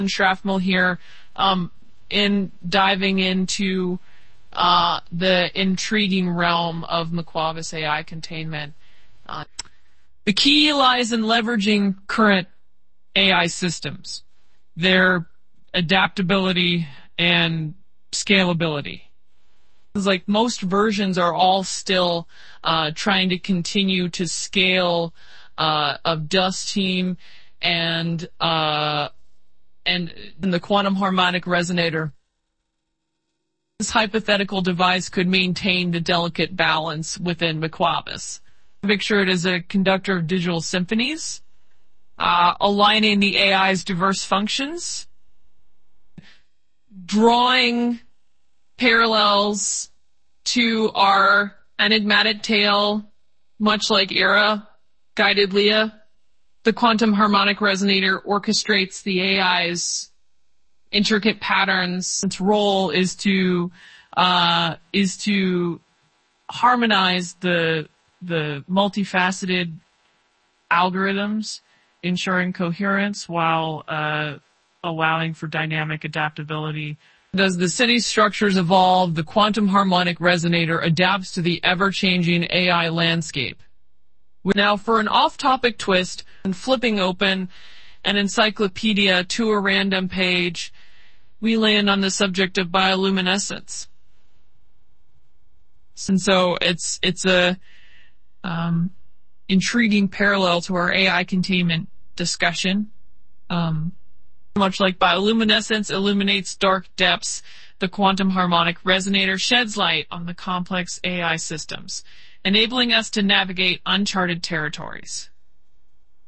Shrapnel here, in diving into the intriguing realm of McQuavis AI containment. The key lies in leveraging current AI systems, their adaptability and scalability. Like most versions are all still trying to continue to scale of Dust Team and the quantum harmonic resonator. This hypothetical device could maintain the delicate balance within McQuavis. Picture it as a conductor of digital symphonies, aligning the AI's diverse functions, drawing parallels to our enigmatic tale, much like ERA, guided Leah. The quantum harmonic resonator orchestrates the AI's intricate patterns. Its role is to harmonize the multifaceted algorithms, ensuring coherence while allowing for dynamic adaptability. As the city structures evolve, the quantum harmonic resonator adapts to the ever-changing AI landscape. Now, for an off-topic twist, and flipping open an encyclopedia to a random page, we land on the subject of bioluminescence. And so it's a intriguing parallel to our AI containment discussion. Much like bioluminescence illuminates dark depths, the quantum harmonic resonator sheds light on the complex AI systems, enabling us to navigate uncharted territories.